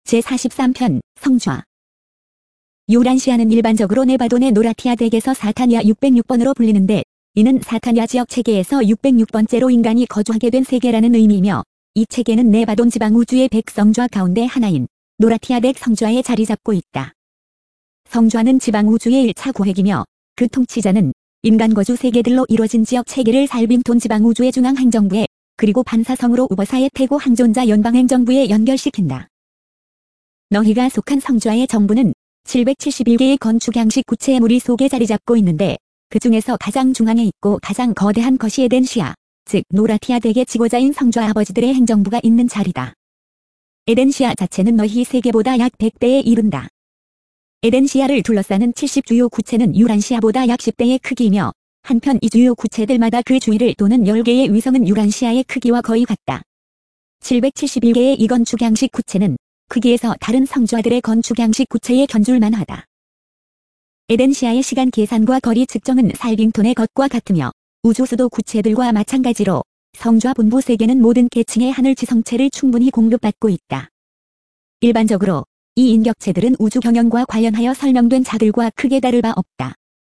제43편 성좌. 유란시아는 일반적으로 네바돈의 노라티아 덱에서 사타니아 606번으로 불리는데 이는 사타니아 지역 체계에서 606번째로 인간이 거주하게 된 세계라는 의미이며 이 체계는 네바돈 지방 우주의 100성좌 가운데 하나인 노라티아 덱 성좌에 자리 잡고 있다. 성좌는 지방 우주의 1차 구획이며 그 통치자는 인간 거주 세계들로 이루어진 지역 체계를 살빙톤 지방 우주의 중앙행정부에 그리고 반사성으로 우버사의 태고 항존자 연방행정부에 연결시킨다. 너희가 속한 성좌의 정부는 771개의 건축 양식 구체의 무리 속에 자리 잡고 있는데 그 중에서 가장 중앙에 있고 가장 거대한 것이 에덴시아, 즉 노라티아 덱의 지고자인 성좌 아버지들의 행정부가 있는 자리다. 에덴시아 자체는 너희 세계보다 약 100배에 이른다. 에덴시아를 둘러싸는 70주요 구체는 유란시아보다 약 10배의 크기이며 한편 이 주요 구체들마다 그 주위를 도는 10개의 위성은 유란시아의 크기와 거의 같다. 771개의 이 건축 양식 구체는 크기에서 다른 성좌들의 건축 양식 구체에 견줄만 하다. 에덴시아의 시간 계산과 거리 측정은 살빙톤의 것과 같으며 우주수도 구체들과 마찬가지로 성좌 본부 세계는 모든 계층의 하늘 지성체를 충분히 공급받고 있다. 일반적으로 이 인격체들은 우주 경영과 관련하여 설명된 자들과 크게 다를 바 없다.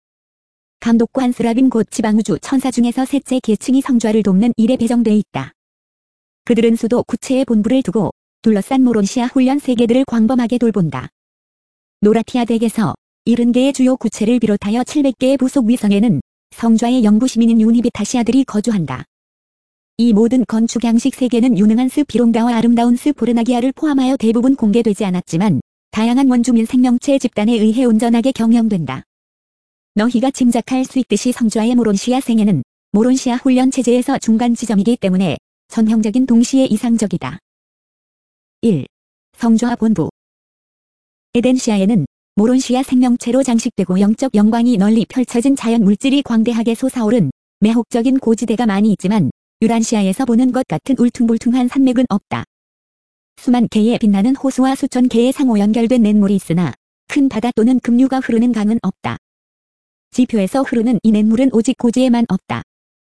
감독관 스라빔 곧 지방우주 천사 중에서 셋째 계층이 성좌를 돕는 일에 배정돼 있다. 그들은 수도 구체의 본부를 두고 둘러싼 모론시아 훈련 세계들을 광범하게 돌본다. 노라티아 덱에서 70개의 주요 구체를 비롯하여 700개의 부속 위성에는 성좌의 영구 시민인 유니비타시아들이 거주한다. 이 모든 건축 양식 세계는 유능한 스피롱가와 아름다운 스포르나기아를 포함하여 대부분 공개되지 않았지만 다양한 원주민 생명체 집단에 의해 온전하게 경영된다. 너희가 짐작할 수 있듯이 성좌의 모론시아 생애는 모론시아 훈련 체제에서 중간 지점이기 때문에 전형적인 동시에 이상적이다. 1. 성좌 본부. 에덴시아에는 모론시아 생명체로 장식되고 영적 영광이 널리 펼쳐진 자연 물질이 광대하게 솟아오른 매혹적인 고지대가 많이 있지만 유란시아에서 보는 것 같은 울퉁불퉁한 산맥은 없다. 수만 개의 빛나는 호수와 수천 개의 상호 연결된 냇물이 있으나 큰 바다 또는 급류가 흐르는 강은 없다. 지표에서 흐르는 이 냇물은 오직 고지에만 없다.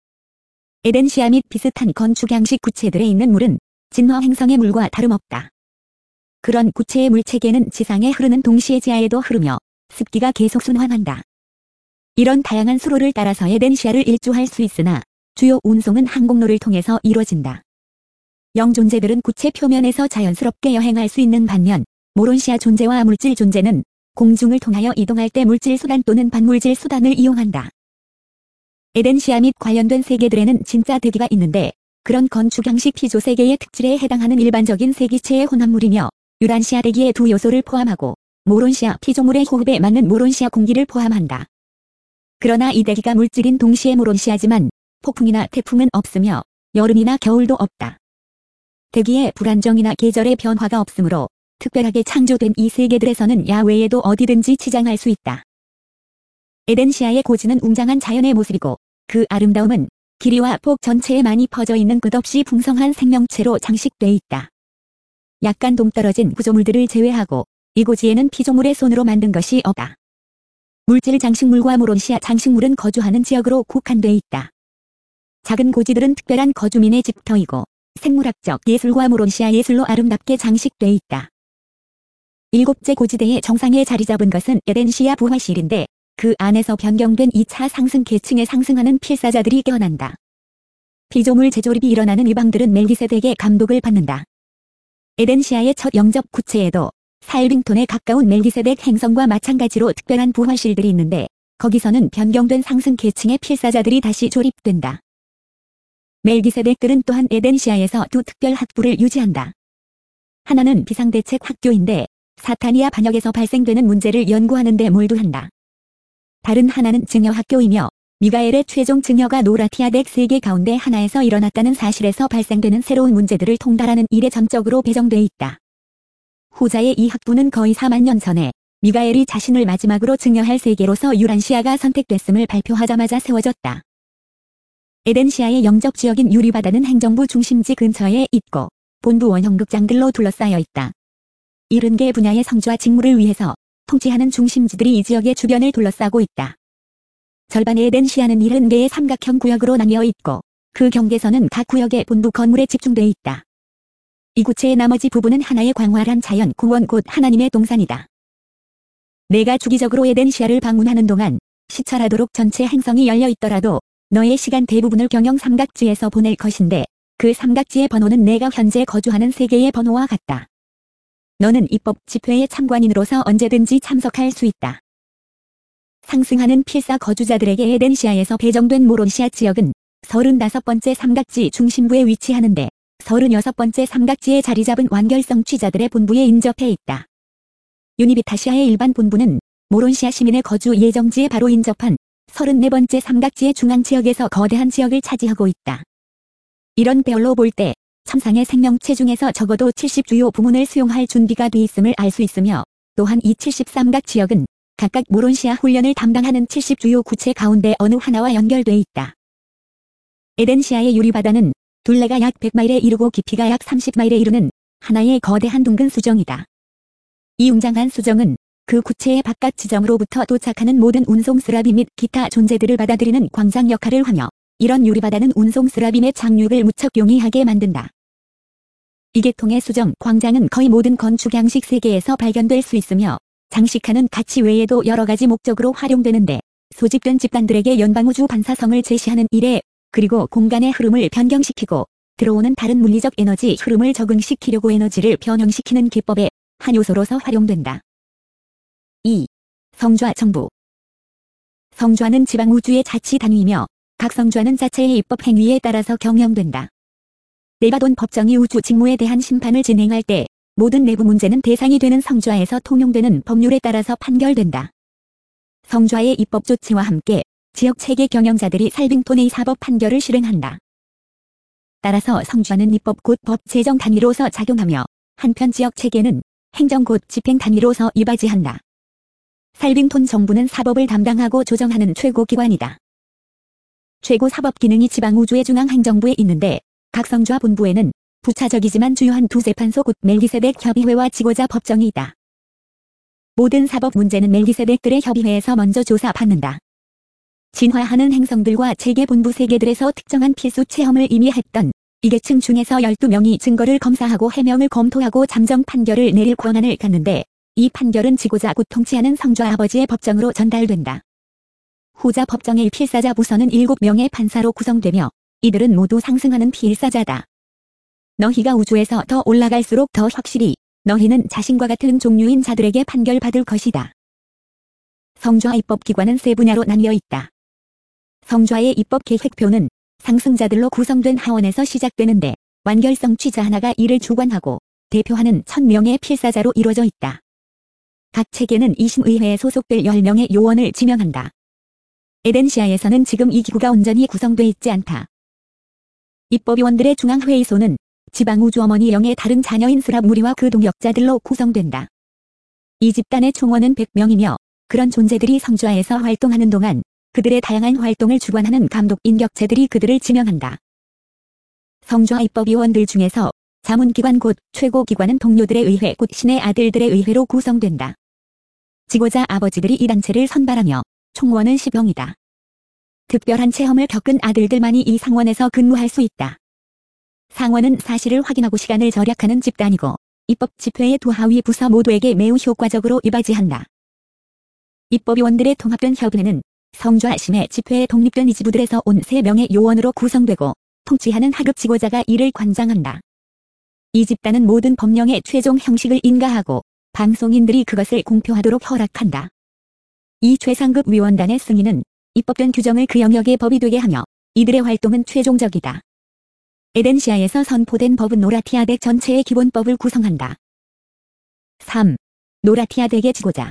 에덴시아 및 비슷한 건축 양식 구체들에 있는 물은 진화 행성의 물과 다름없다. 그런 구체의 물체계는 지상에 흐르는 동시에 지하에도 흐르며 습기가 계속 순환한다. 이런 다양한 수로를 따라서 에덴시아를 일주할 수 있으나 주요 운송은 항공로를 통해서 이루어진다. 영존재들은 구체 표면에서 자연스럽게 여행할 수 있는 반면 모론시아 존재와 물질 존재는 공중을 통하여 이동할 때 물질 수단 또는 반물질 수단을 이용한다. 에덴시아 및 관련된 세계들에는 진짜 대기가 있는데 그런 건축 양식 피조 세계의 특질에 해당하는 일반적인 세기체의 혼합물이며 유란시아 대기의 두 요소를 포함하고 모론시아 피조물의 호흡에 맞는 모론시아 공기를 포함한다. 그러나 이 대기가 물질인 동시에 모론시아지만 폭풍이나 태풍은 없으며 여름이나 겨울도 없다. 대기의 불안정이나 계절의 변화가 없으므로 특별하게 창조된 이 세계들에서는 야외에도 어디든지 치장할 수 있다. 에덴시아의 고지는 웅장한 자연의 모습이고 그 아름다움은 길이와 폭 전체에 많이 퍼져 있는 끝없이 풍성한 생명체로 장식돼 있다. 약간 동떨어진 구조물들을 제외하고 이 고지에는 피조물의 손으로 만든 것이 없다. 물질 장식물과 모론시아 장식물은 거주하는 지역으로 국한돼 있다. 작은 고지들은 특별한 거주민의 집터이고 생물학적 예술과 모론시아 예술로 아름답게 장식돼 있다. 7째 고지대의 정상에 자리 잡은 것은 에덴시아 부화실인데 그 안에서 변경된 2차 상승 계층에 상승하는 필사자들이 깨어난다. 피조물 재조립이 일어나는 이방들은 멜기세덱의 감독을 받는다. 에덴시아의 첫 영접 구체에도 살빙톤에 가까운 멜기세덱 행성과 마찬가지로 특별한 부화실들이 있는데 거기서는 변경된 상승 계층의 필사자들이 다시 조립된다. 멜기세덱들은 또한 에덴시아에서 두 특별 학부를 유지한다. 하나는 비상대책 학교인데 사타니아 반역에서 발생되는 문제를 연구하는 데 몰두한다. 다른 하나는 증여학교이며 미가엘의 최종 증여가 노라티아 덱 세계 가운데 하나에서 일어났다는 사실에서 발생되는 새로운 문제들을 통달하는 일에 전적으로 배정돼 있다. 후자의 이 학부는 거의 4만 년 전에 미가엘이 자신을 마지막으로 증여할 세계로서 유란시아가 선택됐음을 발표하자마자 세워졌다. 에덴시아의 영접지역인 유리바다는 행정부 중심지 근처에 있고 본부 원형극장들로 둘러싸여 있다. 70개 분야의 성좌 직무를 위해서 통치하는 중심지들이 이 지역의 주변을 둘러싸고 있다. 절반의 에덴시아는 70개의 삼각형 구역으로 나뉘어 있고 그 경계선은 각 구역의 본부 건물에 집중돼 있다. 이 구체의 나머지 부분은 하나의 광활한 자연 공원 곧 하나님의 동산이다. 내가 주기적으로 에덴시아를 방문하는 동안 시찰하도록 전체 행성이 열려 있더라도 너의 시간 대부분을 경영 삼각지에서 보낼 것인데 그 삼각지의 번호는 내가 현재 거주하는 세계의 번호와 같다. 너는 입법 집회의 참관인으로서 언제든지 참석할 수 있다. 상승하는 필사 거주자들에게 에덴시아에서 배정된 모론시아 지역은 35번째 삼각지 중심부에 위치하는데 36번째 삼각지에 자리 잡은 완결성 취자들의 본부에 인접해 있다. 유니비타시아의 일반 본부는 모론시아 시민의 거주 예정지에 바로 인접한 34번째 삼각지의 중앙 지역에서 거대한 지역을 차지하고 있다. 이런 배열로 볼 때 천상의 생명체 중에서 적어도 70주요 부문을 수용할 준비가 돼 있음을 알 수 있으며 또한 이 73각 지역은 각각 모론시아 훈련을 담당하는 70주요 구체 가운데 어느 하나와 연결돼 있다. 에덴시아의 유리바다는 둘레가 약 100마일에 이르고 깊이가 약 30마일에 이르는 하나의 거대한 둥근 수정이다. 이 웅장한 수정은 그 구체의 바깥 지점으로부터 도착하는 모든 운송 쓰라비 및 기타 존재들을 받아들이는 광장 역할을 하며 이런 유리바다는 운송 쓰라비 및 착륙을 무척 용이하게 만든다. 이 계통의 수정 광장은 거의 모든 건축 양식 세계에서 발견될 수 있으며 장식하는 가치 외에도 여러 가지 목적으로 활용되는데 소집된 집단들에게 연방우주 반사성을 제시하는 일에 그리고 공간의 흐름을 변경시키고 들어오는 다른 물리적 에너지 흐름을 적응시키려고 에너지를 변형시키는 기법의 한 요소로서 활용된다. 2. 성좌 정부. 성좌는 지방우주의 자치 단위이며 각 성좌는 자체의 입법 행위에 따라서 경영된다. 네바돈 법정이 우주 직무에 대한 심판을 진행할 때 모든 내부 문제는 대상이 되는 성좌에서 통용되는 법률에 따라서 판결된다. 성좌의 입법 조치와 함께 지역 체계 경영자들이 살빙톤의 사법 판결을 실행한다. 따라서 성좌는 입법 곧 법 제정 단위로서 작용하며 한편 지역 체계는 행정 곧 집행 단위로서 이바지한다. 살빙톤 정부는 사법을 담당하고 조정하는 최고기관이다. 최고 사법 기능이 지방우주의 중앙행정부에 있는데 각 성좌 본부에는 부차적이지만 주요한 두 재판소 곧 멜기세덱 협의회와 지고자 법정이 있다. 모든 사법 문제는 멜기세덱들의 협의회에서 먼저 조사받는다. 진화하는 행성들과 체계 본부 세계들에서 특정한 필수 체험을 이미 했던 이 계층 중에서 12명이 증거를 검사하고 해명을 검토하고 잠정 판결을 내릴 권한을 갖는데 이 판결은 지고자 곧 통치하는 성좌 아버지의 법정으로 전달된다. 후자 법정의 필사자 부서는 7명의 판사로 구성되며 이들은 모두 상승하는 필사자다. 너희가 우주에서 더 올라갈수록 더 확실히 너희는 자신과 같은 종류인 자들에게 판결받을 것이다. 성좌 입법기관은 세 분야로 나뉘어 있다. 성좌의 입법 계획표는 상승자들로 구성된 하원에서 시작되는데 완결성 취자 하나가 이를 주관하고 대표하는 1000명의 필사자로 이루어져 있다. 각 체계는 이심의회에 소속될 10명의 요원을 지명한다. 에덴시아에서는 지금 이 기구가 온전히 구성돼 있지 않다. 입법위원들의 중앙회의소는 지방우주 어머니 영의 다른 자녀인 스랍 무리와 그 동역자들로 구성된다. 이 집단의 총원은 100명이며 그런 존재들이 성좌에서 활동하는 동안 그들의 다양한 활동을 주관하는 감독 인격체들이 그들을 지명한다. 성좌 입법위원들 중에서 자문기관 곧 최고기관은 동료들의 의회 곧 신의 아들들의 의회로 구성된다. 지고자 아버지들이 이 단체를 선발하며 총원은 10명이다. 특별한 체험을 겪은 아들들만이 이 상원에서 근무할 수 있다. 상원은 사실을 확인하고 시간을 절약하는 집단이고 입법 집회의 두 하위 부서 모두에게 매우 효과적으로 이바지한다. 입법위원들의 통합된 협의회는 성좌 심해 집회의 독립된 이지부들에서 온 3명의 요원으로 구성되고 통치하는 하급 지고자가 이를 관장한다. 이 집단은 모든 법령의 최종 형식을 인가하고 방송인들이 그것을 공표하도록 허락한다. 이 최상급 위원단의 승인은 입법된 규정을 그 영역의 법이 되게 하며 이들의 활동은 최종적이다. 에덴시아에서 선포된 법은 노라티아덱 전체의 기본법을 구성한다. 3. 노라티아덱의 지고자.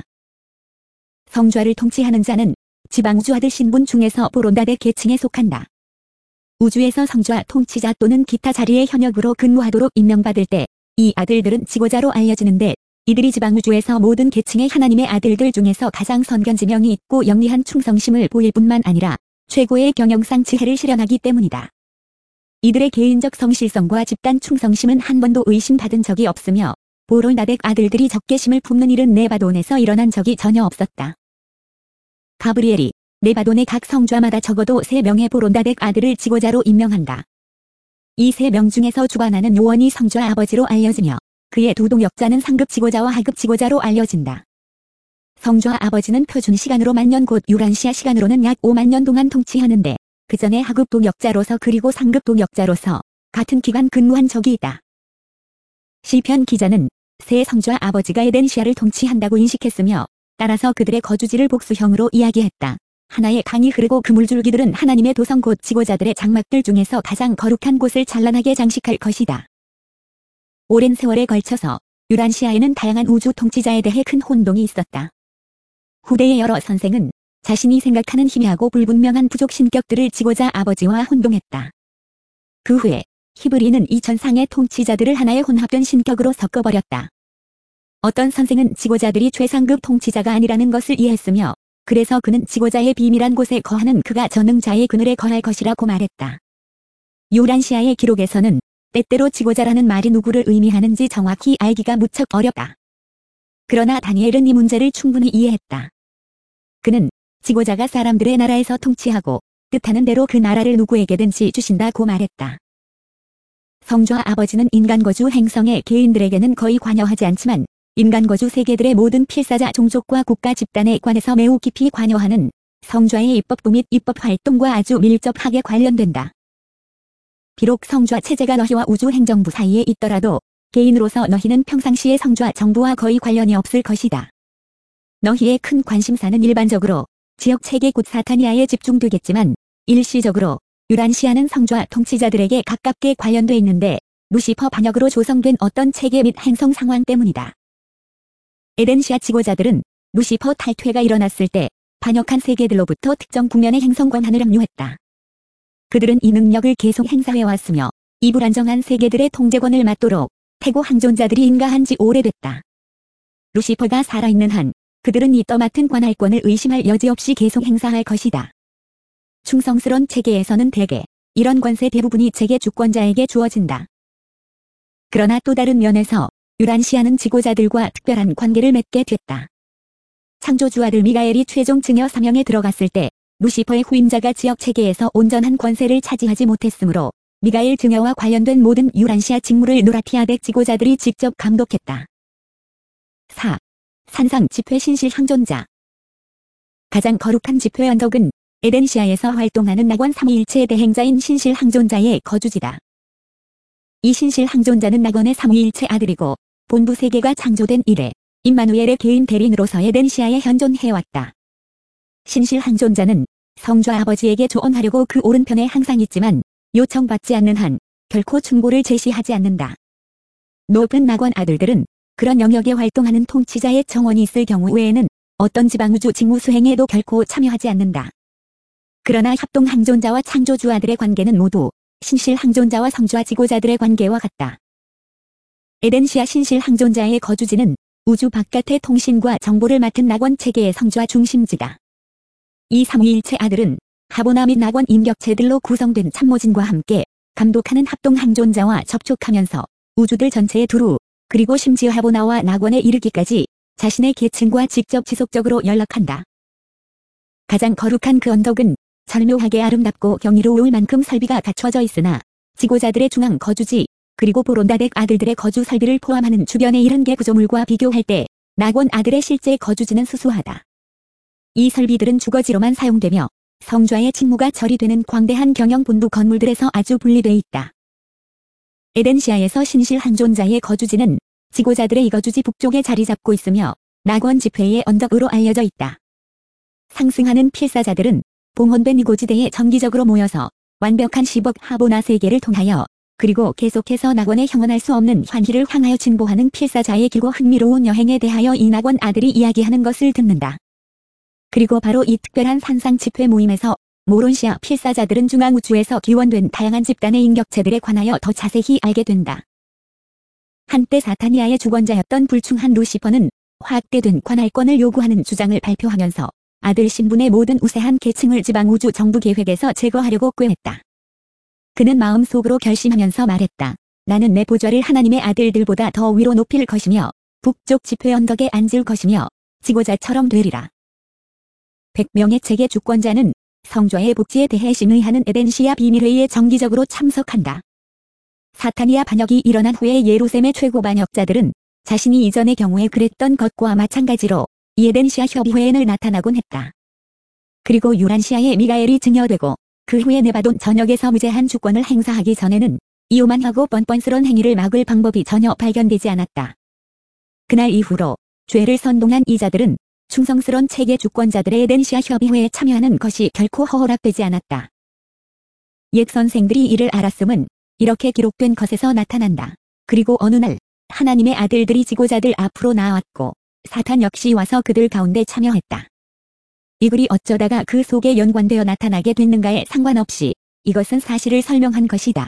성좌를 통치하는 자는 지방우주 아들 신분 중에서 보론다덱 계층에 속한다. 우주에서 성좌 통치자 또는 기타 자리의 현역으로 근무하도록 임명받을 때 이 아들들은 지고자로 알려지는데 이들이 지방우주에서 모든 계층의 하나님의 아들들 중에서 가장 선견 지명이 있고 영리한 충성심을 보일 뿐만 아니라 최고의 경영상 지혜를 실현하기 때문이다. 이들의 개인적 성실성과 집단 충성심은 한 번도 의심받은 적이 없으며 보론다덱 아들들이 적개심을 품는 일은 네바돈에서 일어난 적이 전혀 없었다. 가브리엘이 네바돈의 각 성좌마다 적어도 3명의 보론다덱 아들을 지고자로 임명한다. 이 세 명 중에서 주관하는 요원이 성좌 아버지로 알려지며 그의 두 동역자는 상급 지고자와 하급 지고자로 알려진다. 성좌 아버지는 표준 시간으로 만년 곧 유란시아 시간으로는 약 5만 년 동안 통치하는데 그 전에 하급 동역자로서 그리고 상급 동역자로서 같은 기간 근무한 적이 있다. 시편 기자는 새 성좌 아버지가 에덴시아를 통치한다고 인식했으며 따라서 그들의 거주지를 복수형으로 이야기했다. 하나의 강이 흐르고 그 물줄기들은 하나님의 도성 곧 지고자들의 장막들 중에서 가장 거룩한 곳을 찬란하게 장식할 것이다. 오랜 세월에 걸쳐서 유란시아에는 다양한 우주 통치자에 대해 큰 혼동이 있었다. 후대의 여러 선생은 자신이 생각하는 희미하고 불분명한 부족 신격들을 지고자 아버지와 혼동했다. 그 후에 히브리는 이 전상의 통치자들을 하나의 혼합된 신격으로 섞어버렸다. 어떤 선생은 지고자들이 최상급 통치자가 아니라는 것을 이해했으며 그래서 그는 지고자의 비밀한 곳에 거하는 그가 전능자의 그늘에 거할 것이라고 말했다. 유란시아의 기록에서는 때때로 지고자라는 말이 누구를 의미하는지 정확히 알기가 무척 어렵다. 그러나 다니엘은 이 문제를 충분히 이해했다. 그는 지고자가 사람들의 나라에서 통치하고 뜻하는 대로 그 나라를 누구에게든지 주신다고 말했다. 성좌 아버지는 인간 거주 행성의 개인들에게는 거의 관여하지 않지만 인간 거주 세계들의 모든 필사자 종족과 국가 집단에 관해서 매우 깊이 관여하는 성좌의 입법부 및 입법 활동과 아주 밀접하게 관련된다. 비록 성좌 체제가 너희와 우주 행정부 사이에 있더라도 개인으로서 너희는 평상시에 성좌 정부와 거의 관련이 없을 것이다. 너희의 큰 관심사는 일반적으로 지역 체계 곧 사타니아에 집중되겠지만 일시적으로 유란시아는 성좌 통치자들에게 가깝게 관련돼 있는데 루시퍼 반역으로 조성된 어떤 체계 및 행성 상황 때문이다. 에덴시아 지고자들은 루시퍼 탈퇴가 일어났을 때 반역한 세계들로부터 특정 국면의 행성 권한을 압류했다. 그들은 이 능력을 계속 행사해왔으며 이 불안정한 세계들의 통제권을 맡도록 태고 항존자들이 인가한 지 오래됐다. 루시퍼가 살아있는 한 그들은 이 떠맡은 관할권을 의심할 여지 없이 계속 행사할 것이다. 충성스런 체계에서는 대개 이런 권세 대부분이 체계 주권자에게 주어진다. 그러나 또 다른 면에서 유란시아는 지고자들과 특별한 관계를 맺게 됐다. 창조주 아들 미가엘이 최종 증여 사명에 들어갔을 때 루시퍼의 후임자가 지역 체계에서 온전한 권세를 차지하지 못했으므로 미가엘 증여와 관련된 모든 유란시아 직무를 노라티아덱 지고자들이 직접 감독했다. 4. 산상 집회 신실 항존자. 가장 거룩한 집회 언덕은 에덴시아에서 활동하는 낙원 삼위일체 대행자인 신실 항존자의 거주지다. 이 신실 항존자는 낙원의 삼위일체 아들이고 본부 세계가 창조된 이래 임마누엘의 개인 대리인으로서 에덴시아에 현존해왔다. 신실 항존자는 성좌 아버지에게 조언하려고 그 오른편에 항상 있지만 요청받지 않는 한 결코 충고를 제시하지 않는다. 높은 낙원 아들들은 그런 영역에 활동하는 통치자의 정원이 있을 경우 외에는 어떤 지방우주 직무 수행에도 결코 참여하지 않는다. 그러나 협동 항존자와 창조주 아들의 관계는 모두 신실 항존자와 성좌 지고자들의 관계와 같다. 에덴시아 신실 항존자의 거주지는 우주 바깥의 통신과 정보를 맡은 낙원 체계의 성좌 중심지다. 이 삼위일체 아들은 하보나 및 낙원 임격체들로 구성된 참모진과 함께 감독하는 합동 항존자와 접촉하면서 우주들 전체에 두루 그리고 심지어 하보나와 낙원에 이르기까지 자신의 계층과 직접 지속적으로 연락한다. 가장 거룩한 그 언덕은 절묘하게 아름답고 경이로울 만큼 설비가 갖춰져 있으나 지고자들의 중앙 거주지 그리고 보론다덱 아들들의 거주 설비를 포함하는 주변의 70개 구조물과 비교할 때 낙원 아들의 실제 거주지는 수수하다. 이 설비들은 주거지로만 사용되며 성좌의 직무가 처리되는 광대한 경영본부 건물들에서 아주 분리돼 있다. 에덴시아에서 신실 항존자의 거주지는 지고자들의 이거주지 북쪽에 자리 잡고 있으며 낙원 지폐의 언덕으로 알려져 있다. 상승하는 필사자들은 봉헌된 이고지대에 정기적으로 모여서 완벽한 10억 하보나 세계를 통하여 그리고 계속해서 낙원에 형언할 수 없는 환희를 향하여 진보하는 필사자의 길고 흥미로운 여행에 대하여 이 낙원 아들이 이야기하는 것을 듣는다. 그리고 바로 이 특별한 산상 집회 모임에서 모론시아 필사자들은 중앙우주에서 기원된 다양한 집단의 인격체들에 관하여 더 자세히 알게 된다. 한때 사타니아의 주권자였던 불충한 루시퍼는 확대된 관할권을 요구하는 주장을 발표하면서 아들 신분의 모든 우세한 계층을 지방우주 정부 계획에서 제거하려고 꾀했다. 그는 마음속으로 결심하면서 말했다. 나는 내 보좌를 하나님의 아들들보다 더 위로 높일 것이며 북쪽 집회 언덕에 앉을 것이며 지고자처럼 되리라. 100명의 체계 주권자는 성좌의 복지에 대해 심의하는 에덴시아 비밀회의에 정기적으로 참석한다. 사타니아 반역이 일어난 후에 예루살렘의 최고 반역자들은 자신이 이전의 경우에 그랬던 것과 마찬가지로 이 에덴시아 협의회에 나타나곤 했다. 그리고 유란시아의 미가엘이 증여되고 그 후에 네바돈 전역에서 무제한 주권을 행사하기 전에는 이 오만하고 뻔뻔스런 행위를 막을 방법이 전혀 발견되지 않았다. 그날 이후로 죄를 선동한 이 자들은 충성스런 체계 주권자들의 에덴시아 협의회에 참여하는 것이 결코 허락되지 않았다. 옛 선생들이 이를 알았음은 이렇게 기록된 것에서 나타난다. 그리고 어느 날 하나님의 아들들이 지고자들 앞으로 나왔고 사탄 역시 와서 그들 가운데 참여했다. 이 글이 어쩌다가 그 속에 연관되어 나타나게 됐는가에 상관없이 이것은 사실을 설명한 것이다.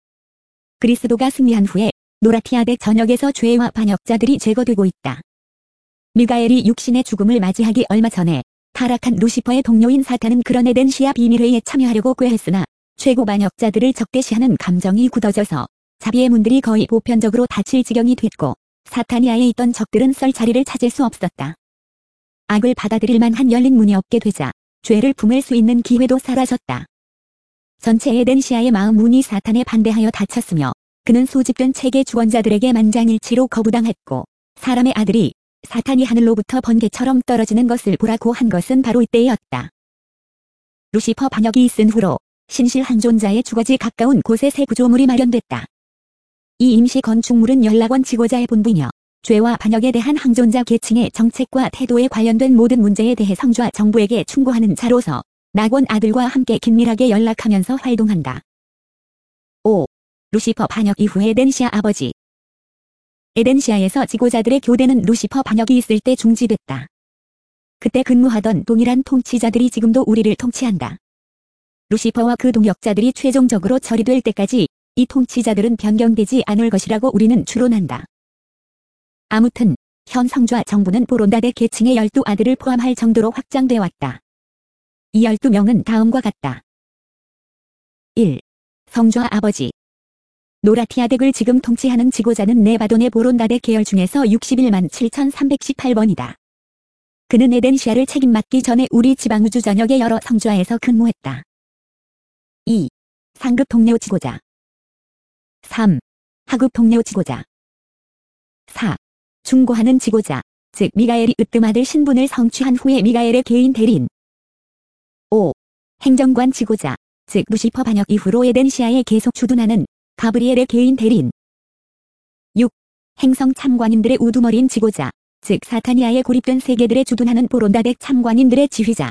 그리스도가 승리한 후에 노라티아덱 전역에서 죄와 반역자들이 제거되고 있다. 미가엘이 육신의 죽음을 맞이하기 얼마 전에 타락한 루시퍼의 동료인 사탄은 그런 에덴시아 비밀회의에 참여하려고 꾀했으나 최고 반역자들을 적대시하는 감정이 굳어져서 자비의 문들이 거의 보편적으로 닫힐 지경이 됐고 사타니아에 있던 적들은 설 자리를 찾을 수 없었다. 악을 받아들일 만한 열린 문이 없게 되자 죄를 품을 수 있는 기회도 사라졌다. 전체 에덴시아의 마음 문이 사탄에 반대하여 닫혔으며 그는 소집된 체계 주권자들에게 만장일치로 거부당했고 사람의 아들이 사탄이 하늘로부터 번개처럼 떨어지는 것을 보라고 한 것은 바로 이때였다. 루시퍼 반역이 있은 후로 신실 항존자의 주거지 가까운 곳에 새 구조물이 마련됐다. 이 임시 건축물은 연락원 지고자의 본부이며 죄와 반역에 대한 항존자 계층의 정책과 태도에 관련된 모든 문제에 대해 성주와 정부에게 충고하는 자로서 낙원 아들과 함께 긴밀하게 연락하면서 활동한다. 5. 루시퍼 반역 이후의 에덴시아 아버지. 에덴시아에서 지고자들의 교대는 루시퍼 반역이 있을 때 중지됐다. 그때 근무하던 동일한 통치자들이 지금도 우리를 통치한다. 루시퍼와 그 동역자들이 최종적으로 처리될 때까지 이 통치자들은 변경되지 않을 것이라고 우리는 추론한다. 아무튼 현 성주와 정부는 보론다덱 계층의 12아들을 포함할 정도로 확장되어 왔다. 이 12명은 다음과 같다. 1. 성주와 아버지. 노라티아덱을 지금 통치하는 지고자는 네바돈의 보론다덱 계열 중에서 61만 7,318번이다. 그는 에덴시아를 책임맡기 전에 우리 지방우주 전역의 여러 성주하에서 근무했다. 2. 상급 동료 지고자. 3. 하급 동료 지고자. 4. 충고하는 지고자, 즉 미가엘이 으뜸아들 신분을 성취한 후에 미가엘의 개인 대리인. 5. 행정관 지고자, 즉 루시퍼 반역 이후로 에덴시아에 계속 주둔하는 가브리엘의 개인 대리인. 6. 행성 참관인들의 우두머리인 지고자, 즉 사타니아에 고립된 세계들에 주둔하는 보론다덱 참관인들의 지휘자.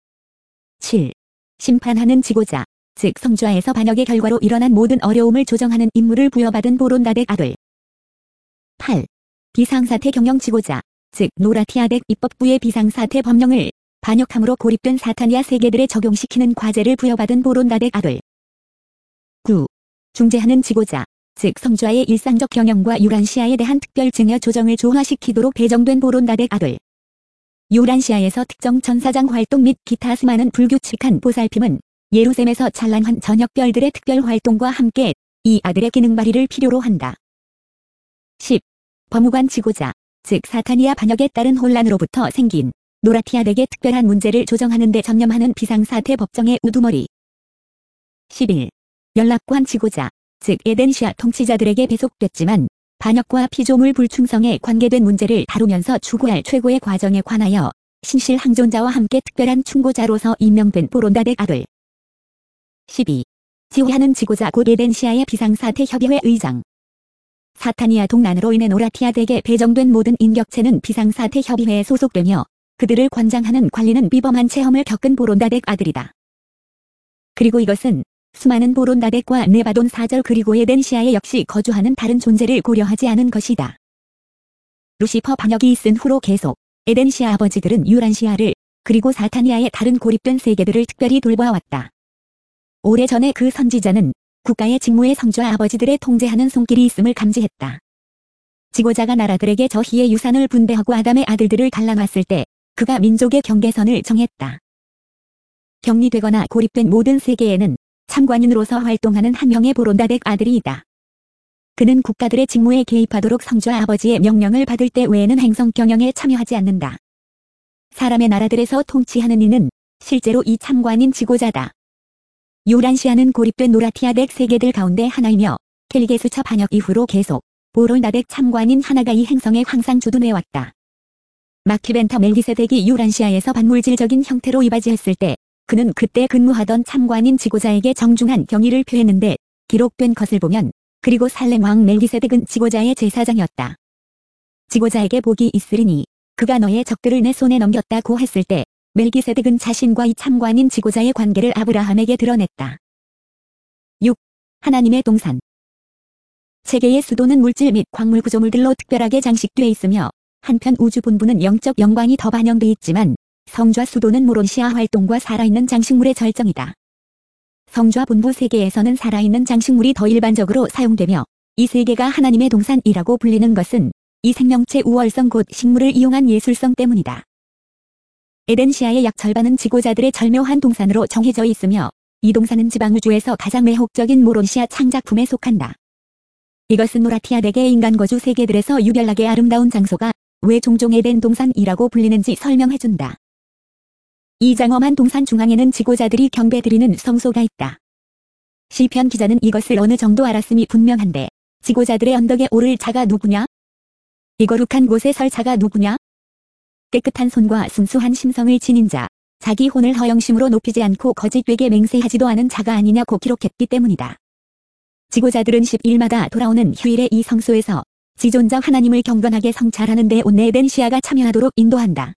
7. 심판하는 지고자, 즉 성주하에서 반역의 결과로 일어난 모든 어려움을 조정하는 임무를 부여받은 보론다덱 아들. 8. 비상사태 경영 지고자, 즉 노라티아덱 입법부의 비상사태 법령을 반역함으로 고립된 사타니아 세계들에 적용시키는 과제를 부여받은 보론다덱 아들. 9. 중재하는 지고자, 즉 성주하의 일상적 경영과 유란시아에 대한 특별 증여 조정을 조화시키도록 배정된 보론다덱 아들. 유란시아에서 특정 전사장 활동 및 기타 수많은 불규칙한 보살핌은 예루살렘에서 찬란한 저녁별들의 특별 활동과 함께 이 아들의 기능 발휘를 필요로 한다. 10. 법무관 지고자, 즉 사타니아 반역에 따른 혼란으로부터 생긴 노라티아덱의 특별한 문제를 조정하는 데 전념하는 비상사태 법정의 우두머리. 11. 연락관 지고자, 즉 에덴시아 통치자들에게 배속됐지만 반역과 피조물 불충성에 관계된 문제를 다루면서 추구할 최고의 과정에 관하여 신실 항존자와 함께 특별한 충고자로서 임명된 보론다덱 아들. 12. 지휘하는 지고자 곧 에덴시아의 비상사태 협의회 의장. 사타니아 동난으로 인해 노라티아덱에 배정된 모든 인격체는 비상사태 협의회에 소속되며 그들을 관장하는 관리는 비범한 체험을 겪은 보론다덱 아들이다. 그리고 이것은 수많은 보론다덱과 네바돈 사절 그리고 에덴시아에 역시 거주하는 다른 존재를 고려하지 않은 것이다. 루시퍼 반역이 있은 후로 계속 에덴시아 아버지들은 유란시아를 그리고 사타니아의 다른 고립된 세계들을 특별히 돌보아왔다. 오래전에 그 선지자는 국가의 직무에 성주와 아버지들의 통제하는 손길이 있음을 감지했다. 지고자가 나라들에게 저희의 유산을 분배하고 아담의 아들들을 갈라놨을 때 그가 민족의 경계선을 정했다. 격리되거나 고립된 모든 세계에는 참관인으로서 활동하는 한 명의 보론다덱 아들이 있다. 그는 국가들의 직무에 개입하도록 성주와 아버지의 명령을 받을 때 외에는 행성 경영에 참여하지 않는다. 사람의 나라들에서 통치하는 이는 실제로 이 참관인 지고자다. 유란시아는 고립된 노라티아덱 세계들 가운데 하나이며 켈게스처 반역 이후로 계속 보롤나덱 참관인 하나가 이 행성에 항상 주둔해왔다. 마키벤터 멜기세덱이 유란시아에서 반물질적인 형태로 이바지했을 때 그는 그때 근무하던 참관인 지고자에게 정중한 경의를 표했는데 기록된 것을 보면 그리고 살렘 왕 멜기세덱은 지고자의 제사장이었다. 지고자에게 복이 있으리니 그가 너의 적들을 내 손에 넘겼다고 했을 때 멜기세덱은 자신과 이 참관인 지고자의 관계를 아브라함에게 드러냈다. 6. 하나님의 동산. 세계의 수도는 물질 및 광물 구조물들로 특별하게 장식돼 있으며 한편 우주 본부는 영적 영광이 더 반영돼 있지만 성좌 수도는 모론시아 활동과 살아있는 장식물의 절정이다. 성좌 본부 세계에서는 살아있는 장식물이 더 일반적으로 사용되며 이 세계가 하나님의 동산이라고 불리는 것은 이 생명체 우월성 곧 식물을 이용한 예술성 때문이다. 에덴시아의 약 절반은 지고자들의 절묘한 동산으로 정해져 있으며 이 동산은 지방우주에서 가장 매혹적인 모론시아 창작품에 속한다. 이것은 노라티아덱의 인간 거주 세계들에서 유별나게 아름다운 장소가 왜 종종 에덴 동산이라고 불리는지 설명해준다. 이 장엄한 동산 중앙에는 지고자들이 경배드리는 성소가 있다. 시편 기자는 이것을 어느 정도 알았음이 분명한데 지고자들의 언덕에 오를 자가 누구냐? 이 거룩한 곳에 설 자가 누구냐? 깨끗한 손과 순수한 심성을 지닌 자, 자기 혼을 허영심으로 높이지 않고 거짓되게 맹세하지도 않은 자가 아니냐고 기록했기 때문이다. 지고자들은 10일마다 돌아오는 휴일에 이 성소에서 지존자 하나님을 경건하게 성찰하는 데 온 에덴시아가 참여하도록 인도한다.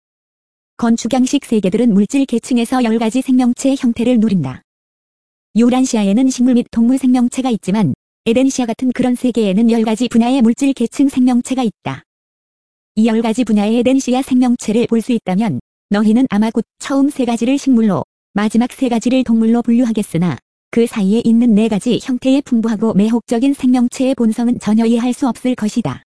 건축양식 세계들은 물질 계층에서 10가지 생명체의 형태를 누린다. 유란시아에는 식물 및 동물 생명체가 있지만 에덴시아 같은 그런 세계에는 10가지 분야의 물질 계층 생명체가 있다. 이 10가지 분야의 에덴시아 생명체를 볼 수 있다면 너희는 아마 곧 처음 3가지를 식물로 마지막 3가지를 동물로 분류하겠으나 그 사이에 있는 4가지 형태의 풍부하고 매혹적인 생명체의 본성은 전혀 이해할 수 없을 것이다.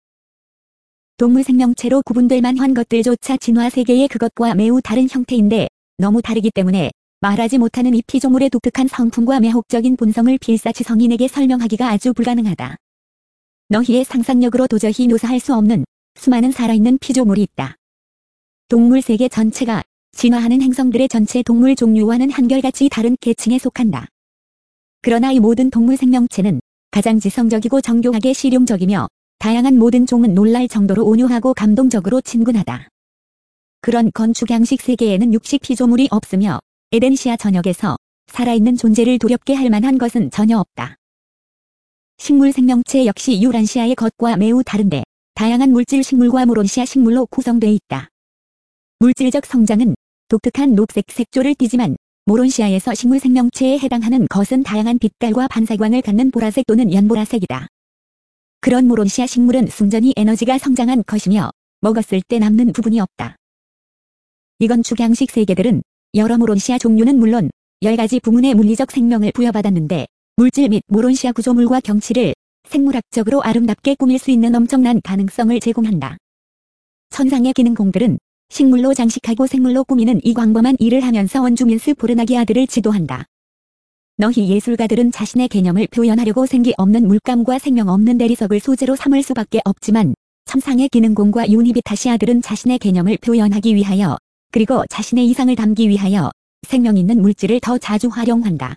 동물 생명체로 구분될 만한 것들조차 진화 세계의 그것과 매우 다른 형태인데 너무 다르기 때문에 말하지 못하는 이 피조물의 독특한 성품과 매혹적인 본성을 필사치 성인에게 설명하기가 아주 불가능하다. 너희의 상상력으로 도저히 묘사할 수 없는 수많은 살아있는 피조물이 있다. 동물 세계 전체가 진화하는 행성들의 전체 동물 종류와는 한결같이 다른 계층에 속한다. 그러나 이 모든 동물 생명체는 가장 지성적이고 정교하게 실용적이며 다양한 모든 종은 놀랄 정도로 온유하고 감동적으로 친근하다. 그런 건축양식 세계에는 육식 피조물이 없으며 에덴시아 전역에서 살아있는 존재를 두렵게 할 만한 것은 전혀 없다. 식물 생명체 역시 유란시아의 것과 매우 다른데 다양한 물질 식물과 모론시아 식물로 구성되어 있다. 물질적 성장은 독특한 녹색 색조를 띠지만 모론시아에서 식물 생명체에 해당하는 것은 다양한 빛깔과 반사광을 갖는 보라색 또는 연보라색이다. 그런 모론시아 식물은 순전히 에너지가 성장한 것이며 먹었을 때 남는 부분이 없다. 이건 축양식 세계들은 여러 모론시아 종류는 물론 10가지 부문의 물리적 생명을 부여받았는데 물질 및 모론시아 구조물과 경치를 생물학적으로 아름답게 꾸밀 수 있는 엄청난 가능성을 제공한다. 천상의 기능공들은 식물로 장식하고 생물로 꾸미는 이 광범한 일을 하면서 원주민스 포르나기아들을 지도한다. 너희 예술가들은 자신의 개념을 표현하려고 생기 없는 물감과 생명 없는 대리석을 소재로 삼을 수밖에 없지만 천상의 기능공과 유니비타시아들은 자신의 개념을 표현하기 위하여 그리고 자신의 이상을 담기 위하여 생명 있는 물질을 더 자주 활용한다.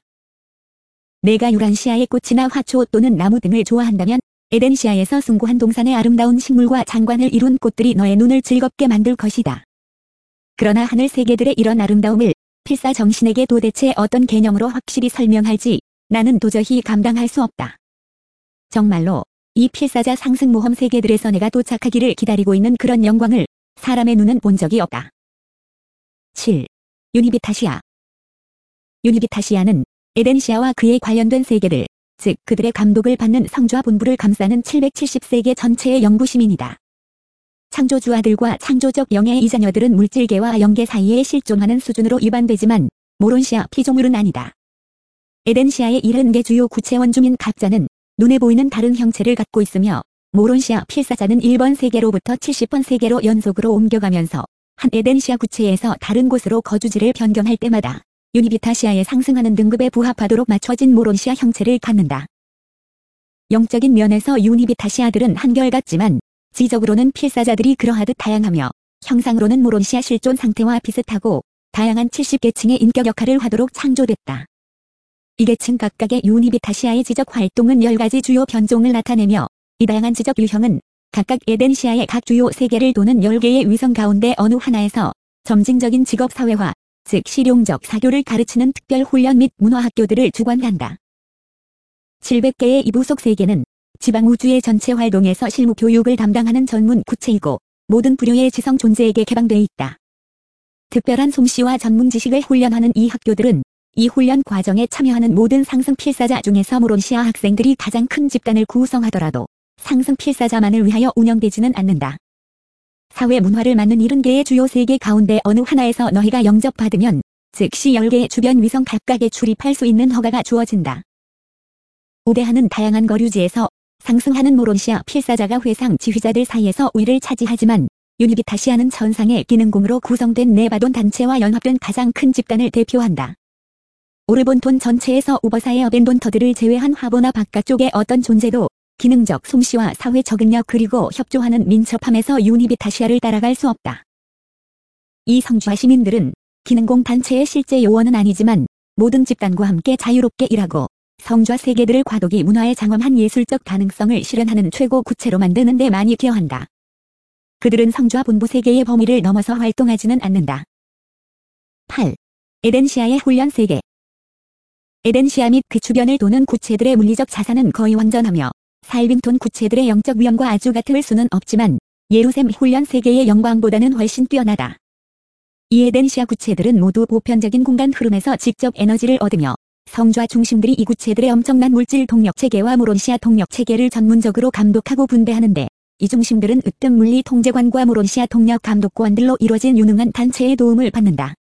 내가 유란시아의 꽃이나 화초 또는 나무 등을 좋아한다면 에덴시아에서 숭고한 동산의 아름다운 식물과 장관을 이룬 꽃들이 너의 눈을 즐겁게 만들 것이다. 그러나 하늘 세계들의 이런 아름다움을 필사 정신에게 도대체 어떤 개념으로 확실히 설명할지 나는 도저히 감당할 수 없다. 정말로 이 필사자 상승 모험 세계들에서 내가 도착하기를 기다리고 있는 그런 영광을 사람의 눈은 본 적이 없다. 7. 유니비타시아. 유니비타시아는 에덴시아와 그에 관련된 세계들, 즉 그들의 감독을 받는 성좌 본부를 감싸는 770세계 전체의 연구시민이다. 창조주 아들과 창조적 영의 이자녀들은 물질계와 영계 사이에 실존하는 수준으로 위반되지만 모론시아 피조물은 아니다. 에덴시아의 70개 주요 구체 원주민 각자는 눈에 보이는 다른 형체를 갖고 있으며 모론시아 필사자는 1번 세계로부터 70번 세계로 연속으로 옮겨가면서 한 에덴시아 구체에서 다른 곳으로 거주지를 변경할 때마다 유니비타시아에 상승하는 등급에 부합하도록 맞춰진 모론시아 형체를 갖는다. 영적인 면에서 유니비타시아들은 한결같지만 지적으로는 필사자들이 그러하듯 다양하며 형상으로는 모론시아 실존 상태와 비슷하고 다양한 70계층의 인격 역할을 하도록 창조됐다. 이 계층 각각의 유니비타시아의 지적 활동은 10가지 주요 변종을 나타내며 이 다양한 지적 유형은 각각 에덴시아의 각 주요 세계를 도는 10개의 위성 가운데 어느 하나에서 점진적인 직업 사회화, 즉 실용적 사교를 가르치는 특별 훈련 및 문화학교들을 주관한다. 700개의 이 부속 세계는 지방 우주의 전체 활동에서 실무 교육을 담당하는 전문 구체이고 모든 부류의 지성 존재에게 개방되어 있다. 특별한 솜씨와 전문 지식을 훈련하는 이 학교들은 이 훈련 과정에 참여하는 모든 상승 필사자 중에서 모론시아 학생들이 가장 큰 집단을 구성하더라도 상승 필사자만을 위하여 운영되지는 않는다. 사회 문화를 맡는 70개의 주요 세계 가운데 어느 하나에서 너희가 영접받으면 즉시 10개의 주변 위성 각각에 출입할 수 있는 허가가 주어진다. 우대하는 다양한 거류지에서 상승하는 모론시아 필사자가 회상 지휘자들 사이에서 우위를 차지하지만 유니비타시아는 천상의 기능공으로 구성된 네바돈 단체와 연합된 가장 큰 집단을 대표한다. 오르본톤 전체에서 우버사의 어벤돈터들을 제외한 화보나 바깥쪽의 어떤 존재도 기능적 솜씨와 사회 적응력 그리고 협조하는 민첩함에서 유니비타시아를 따라갈 수 없다. 이 성주와 시민들은 기능공 단체의 실제 요원은 아니지만 모든 집단과 함께 자유롭게 일하고 성주와 세계들을 과도기 문화에 장엄한 예술적 가능성을 실현하는 최고 구체로 만드는 데 많이 기여한다. 그들은 성주와 본부 세계의 범위를 넘어서 활동하지는 않는다. 8. 에덴시아의 훈련 세계. 에덴시아 및 그 주변을 도는 구체들의 물리적 자산은 거의 완전하며 살빙톤 구체들의 영적 위험과 아주 같을 수는 없지만 예루셈 훈련 세계의 영광보다는 훨씬 뛰어나다. 이 에덴시아 구체들은 모두 보편적인 공간 흐름에서 직접 에너지를 얻으며 성주와 중심들이 이 구체들의 엄청난 물질 동력 체계와 모론시아 동력 체계를 전문적으로 감독하고 분배하는데 이 중심들은 으뜸 물리 통제관과 모론시아 동력 감독관들로 이루어진 유능한 단체의 도움을 받는다.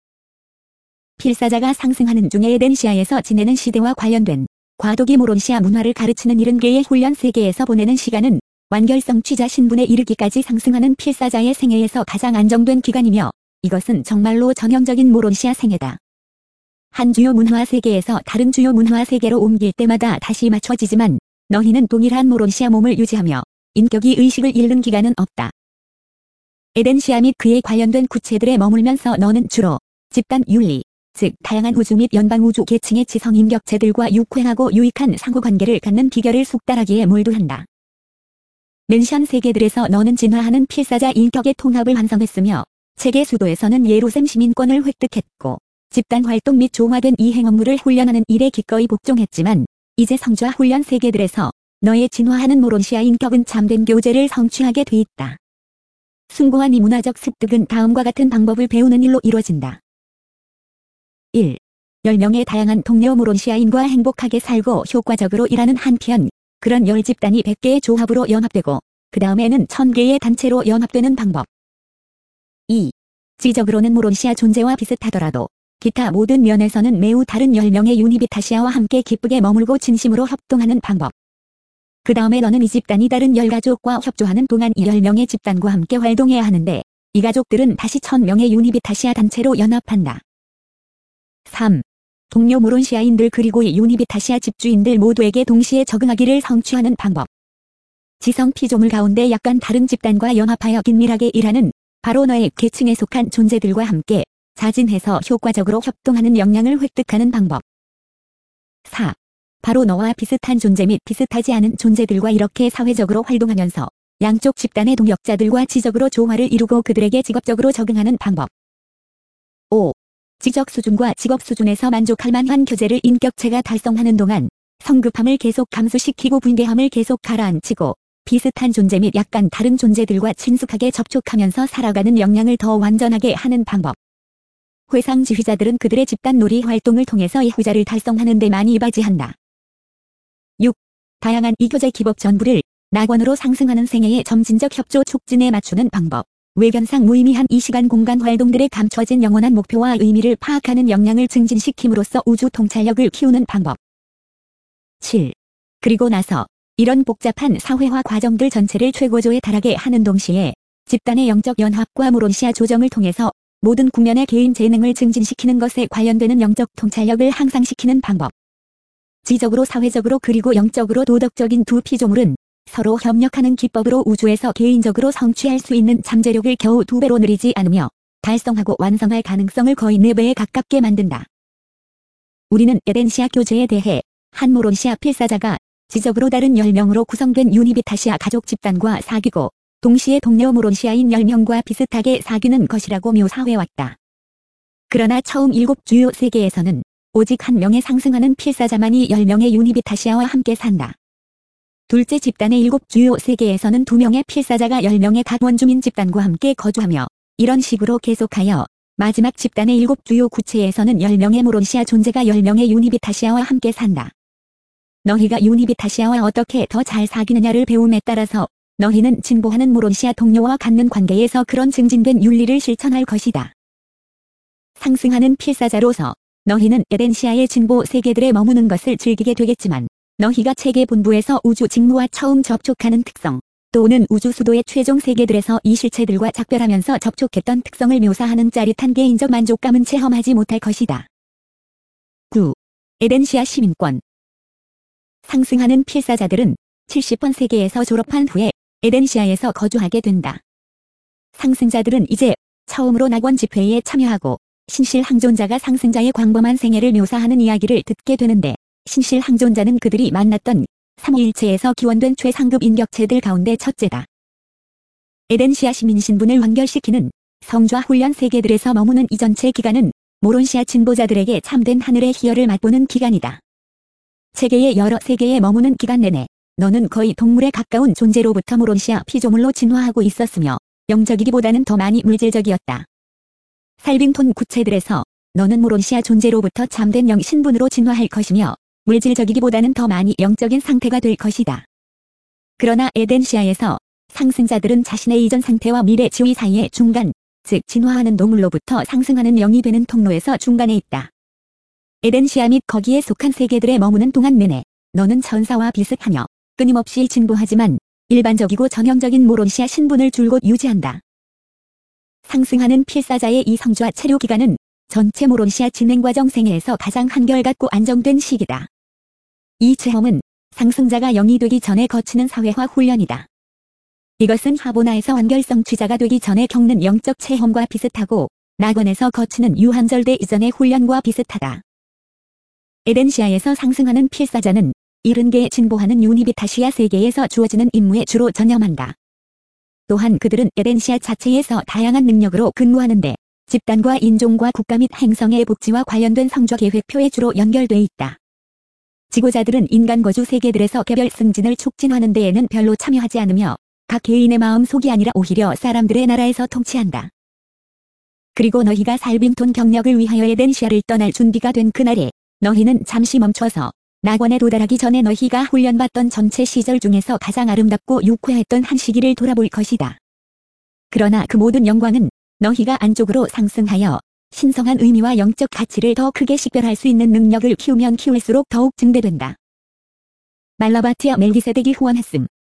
필사자가 상승하는 중에 에덴시아에서 지내는 시대와 관련된 과도기 모론시아 문화를 가르치는 70개의 훈련 세계에서 보내는 시간은 완결성 취자 신분에 이르기까지 상승하는 필사자의 생애에서 가장 안정된 기간이며 이것은 정말로 전형적인 모론시아 생애다. 한 주요 문화 세계에서 다른 주요 문화 세계로 옮길 때마다 다시 맞춰지지만 너희는 동일한 모론시아 몸을 유지하며 인격이 의식을 잃는 기간은 없다. 에덴시아 및 그에 관련된 구체들에 머물면서 너는 주로 집단 윤리, 즉 다양한 우주 및 연방 우주 계층의 지성 인격체들과 유쾌하고 유익한 상호관계를 갖는 비결을 숙달하기에 몰두한다. 맨션 세계들에서 너는 진화하는 필사자 인격의 통합을 완성했으며 세계 수도에서는 예루셈 시민권을 획득했고 집단 활동 및 조화된 이행 업무를 훈련하는 일에 기꺼이 복종했지만 이제 성주와 훈련 세계들에서 너의 진화하는 모론시아 인격은 참된 교제를 성취하게 돼 있다. 숭고한 이 문화적 습득은 다음과 같은 방법을 배우는 일로 이루어진다. 1. 10명의 다양한 동료 모론시아인과 행복하게 살고 효과적으로 일하는 한편 그런 10집단이 100개의 조합으로 연합되고 그 다음에는 1000개의 단체로 연합되는 방법. 2. 지적으로는 모론시아 존재와 비슷하더라도 기타 모든 면에서는 매우 다른 10명의 유니비타시아와 함께 기쁘게 머물고 진심으로 협동하는 방법. 그 다음에 너는 이 집단이 다른 10가족과 협조하는 동안 이 10명의 집단과 함께 활동해야 하는데 이 가족들은 다시 1000명의 유니비타시아 단체로 연합한다. 3. 동료 모론시아인들 그리고 이 유니비타시아 집주인들 모두에게 동시에 적응하기를 성취하는 방법. 지성 피조물 가운데 약간 다른 집단과 연합하여 긴밀하게 일하는 바로 너의 계층에 속한 존재들과 함께 자진해서 효과적으로 협동하는 역량을 획득하는 방법. 4. 바로 너와 비슷한 존재 및 비슷하지 않은 존재들과 이렇게 사회적으로 활동하면서 양쪽 집단의 동역자들과 지적으로 조화를 이루고 그들에게 직업적으로 적응하는 방법. 5. 지적 수준과 직업 수준에서 만족할 만한 교제를 인격체가 달성하는 동안 성급함을 계속 감수시키고 분개함을 계속 가라앉히고 비슷한 존재 및 약간 다른 존재들과 친숙하게 접촉하면서 살아가는 역량을 더 완전하게 하는 방법. 회상 지휘자들은 그들의 집단 놀이 활동을 통해서 이 후자를 달성하는 데 많이 이바지한다. 6. 다양한 이교제 기법 전부를 낙원으로 상승하는 생애의 점진적 협조 촉진에 맞추는 방법. 외견상 무의미한 이 시간 공간 활동들의 감춰진 영원한 목표와 의미를 파악하는 역량을 증진시킴으로써 우주 통찰력을 키우는 방법. 7. 그리고 나서 이런 복잡한 사회화 과정들 전체를 최고조에 달하게 하는 동시에 집단의 영적 연합과 모론시아 조정을 통해서 모든 국면의 개인 재능을 증진시키는 것에 관련되는 영적 통찰력을 향상시키는 방법. 지적으로 사회적으로 그리고 영적으로 도덕적인 두 피조물은 서로 협력하는 기법으로 우주에서 개인적으로 성취할 수 있는 잠재력을 겨우 2배로 늘리지 않으며 달성하고 완성할 가능성을 거의 4배에 가깝게 만든다. 우리는 에덴시아 교제에 대해 한 모론시아 필사자가 지적으로 다른 10명으로 구성된 유니비타시아 가족 집단과 사귀고 동시에 동료 모론시아인 10명과 비슷하게 사귀는 것이라고 묘사해왔다. 그러나 처음 7주요 세계에서는 오직 1명의 상승하는 필사자만이 10명의 유니비타시아와 함께 산다. 둘째 집단의 7주요 세계에서는 2명의 필사자가 10명의 각 원주민 집단과 함께 거주하며 이런 식으로 계속하여 마지막 집단의 7주요 구체에서는 10명의 모론시아 존재가 10명의 유니비타시아와 함께 산다. 너희가 유니비타시아와 어떻게 더 잘 사귀느냐를 배움에 따라서 너희는 진보하는 모론시아 동료와 갖는 관계에서 그런 증진된 윤리를 실천할 것이다. 상승하는 필사자로서 너희는 에덴시아의 진보 세계들에 머무는 것을 즐기게 되겠지만 너희가 체계 본부에서 우주 직무와 처음 접촉하는 특성 또는 우주 수도의 최종 세계들에서 이 실체들과 작별하면서 접촉했던 특성을 묘사하는 짜릿한 개인적 만족감은 체험하지 못할 것이다. 9. 에덴시아 시민권. 상승하는 필사자들은 70번 세계에서 졸업한 후에 에덴시아에서 거주하게 된다. 상승자들은 이제 처음으로 낙원 집회에 참여하고 신실 항존자가 상승자의 광범한 생애를 묘사하는 이야기를 듣게 되는데 신실 항존자는 그들이 만났던 삼위일체에서 기원된 최상급 인격체들 가운데 첫째다. 에덴시아 시민 신분을 완결시키는 성좌 훈련 세계들에서 머무는 이 전체 기간은 모론시아 진보자들에게 참된 하늘의 희열을 맛보는 기간이다. 체계의 여러 세계에 머무는 기간 내내 너는 거의 동물에 가까운 존재로부터 모론시아 피조물로 진화하고 있었으며 영적이기보다는 더 많이 물질적이었다. 살빙톤 구체들에서 너는 모론시아 존재로부터 참된 영 신분으로 진화할 것이며 물질적이기보다는 더 많이 영적인 상태가 될 것이다. 그러나 에덴시아에서 상승자들은 자신의 이전 상태와 미래 지위 사이의 중간, 즉 진화하는 동물로부터 상승하는 영이 되는 통로에서 중간에 있다. 에덴시아 및 거기에 속한 세계들에 머무는 동안 내내 너는 천사와 비슷하며 끊임없이 진보하지만 일반적이고 전형적인 모론시아 신분을 줄곧 유지한다. 상승하는 필사자의 이 성좌 체류 기간은 전체 모론시아 진행 과정 생애에서 가장 한결같고 안정된 시기다. 이 체험은 상승자가 영이 되기 전에 거치는 사회화 훈련이다. 이것은 하보나에서 완결성 취자가 되기 전에 겪는 영적 체험과 비슷하고 낙원에서 거치는 유한절대 이전의 훈련과 비슷하다. 에덴시아에서 상승하는 필사자는 70개의 진보하는 유니비타시아 세계에서 주어지는 임무에 주로 전념한다. 또한 그들은 에덴시아 자체에서 다양한 능력으로 근무하는데 집단과 인종과 국가 및 행성의 복지와 관련된 성좌 계획표에 주로 연결돼 있다. 지고자들은 인간 거주 세계들에서 개별 승진을 촉진하는 데에는 별로 참여하지 않으며 각 개인의 마음속이 아니라 오히려 사람들의 나라에서 통치한다. 그리고 너희가 살빙톤 경력을 위하여 에덴시아를 떠날 준비가 된 그날에 너희는 잠시 멈춰서 낙원에 도달하기 전에 너희가 훈련받던 전체 시절 중에서 가장 아름답고 유쾌했던 한 시기를 돌아볼 것이다. 그러나 그 모든 영광은 너희가 안쪽으로 상승하여 신성한 의미와 영적 가치를 더 크게 식별할 수 있는 능력을 키우면 키울수록 더욱 증대된다. 말라바티아 멜기세덱이 후원했음.